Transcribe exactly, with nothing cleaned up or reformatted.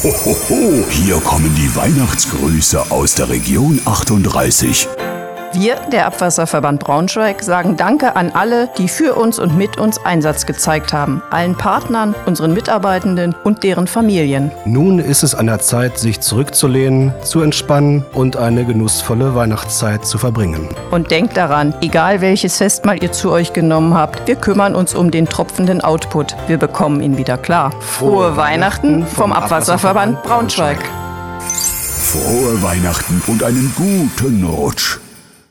Hohoho, hier kommen die Weihnachtsgrüße aus der Region achtunddreißig. Wir, der Abwasserverband Braunschweig, sagen Danke an alle, die für uns und mit uns Einsatz gezeigt haben. Allen Partnern, unseren Mitarbeitenden und deren Familien. Nun ist es an der Zeit, sich zurückzulehnen, zu entspannen und eine genussvolle Weihnachtszeit zu verbringen. Und denkt daran, egal welches Festmahl ihr zu euch genommen habt, wir kümmern uns um den tropfenden Output. Wir bekommen ihn wieder klar. Frohe Weihnachten vom Abwasserverband Braunschweig. Frohe Weihnachten und einen guten Rutsch.